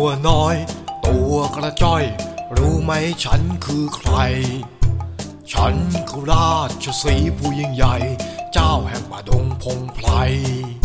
น้อยตัวกระจ้อยรู้ไหมฉันคือใครฉันคือราชสีห์ผู้ยิ่งใหญ่เจ้าแห่งป่าดงพงไพร